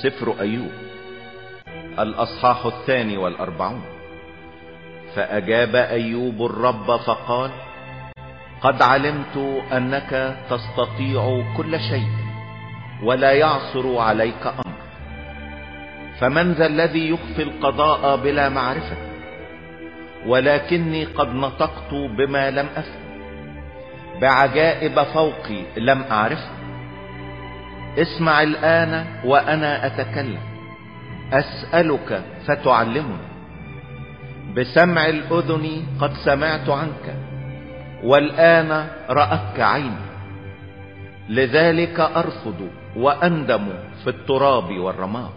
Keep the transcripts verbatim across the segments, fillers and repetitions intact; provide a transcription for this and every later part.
سفر أيوب الأصحاح الثاني والأربعون. فأجاب أيوب الرب فقال: قد علمت أنك تستطيع كل شيء ولا يعثر عليك أمر، فمن ذا الذي يخفي القضاء بلا معرفة؟ ولكني قد نطقت بما لم أفهم، بعجائب فوقي لم أعرفه. اسمع الآن وأنا أتكلم، أسألك فتعلمني. بسمع الأذن قد سمعت عنك، والآن رأتك عيني. لذلك أرفض وأندم في التراب والرماد.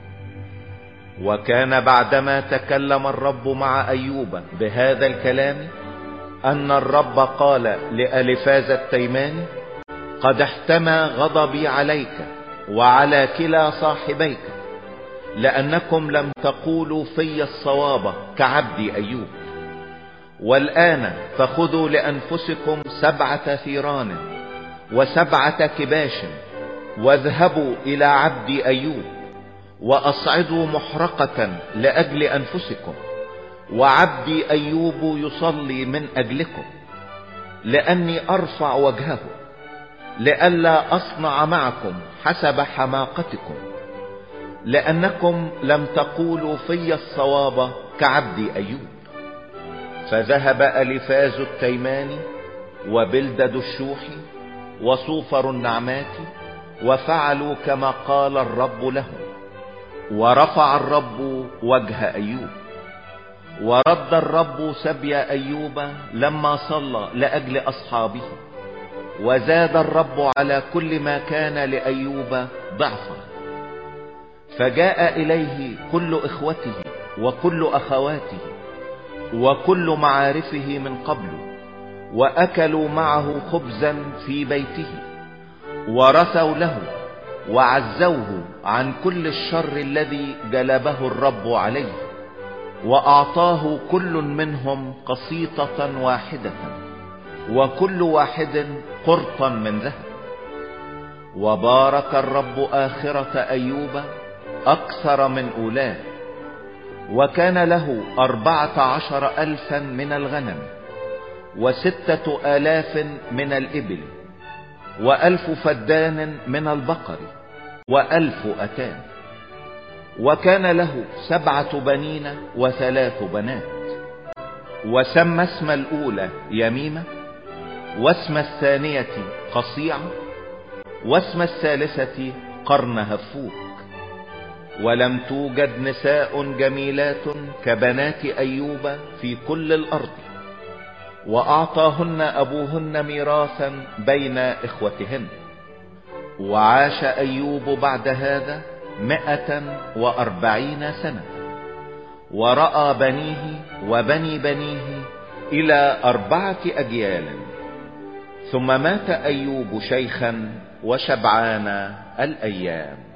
وكان بعدما تكلم الرب مع أيوب بهذا الكلام أن الرب قال لأليفاز التيماني: قد احتمى غضبي عليك وعلى كلا صاحبيك، لأنكم لم تقولوا في الصواب كعبدي أيوب. والآن فخذوا لأنفسكم سبعة ثيران وسبعة كباش، واذهبوا إلى عبدي أيوب وأصعدوا محرقة لأجل أنفسكم، وعبدي أيوب يصلي من أجلكم، لأني أرفع وجهه لئلا أصنع معكم حسب حماقتكم، لأنكم لم تقولوا في الصواب كعبدي أيوب. فذهب أليفاز التيماني وبلدد الشوحي وصوفر النعماتي وفعلوا كما قال الرب لهم. ورفع الرب وجه أيوب، ورد الرب سبي أيوب لما صلى لأجل أصحابه، وزاد الرب على كل ما كان لأيوب ضعفا. فجاء إليه كل إخوته وكل أخواته وكل معارفه من قبل، وأكلوا معه خبزا في بيته، ورثوا له وعزوه عن كل الشر الذي جلبه الرب عليه، وأعطاه كل منهم قسيطة واحدة، وكل واحد قرطا من ذهب. وبارك الرب آخرة أيوب أكثر من أولاه، وكان له أربعة عشر ألفا من الغنم، وستة آلاف من الإبل، وألف فدان من البقر، وألف أتان. وكان له سبعة بنين وثلاث بنات. وسمى اسم الأولى يميمة، واسم الثانية قصيعة، واسم الثالثة قرن هفوك. ولم توجد نساء جميلات كبنات أيوب في كل الأرض، وأعطاهن أبوهن ميراثا بين إخوتهن. وعاش أيوب بعد هذا مئة وأربعين سنة، ورأى بنيه وبني بنيه إلى أربعة أجيال. ثم مات أيوب شيخا وشبعان الأيام.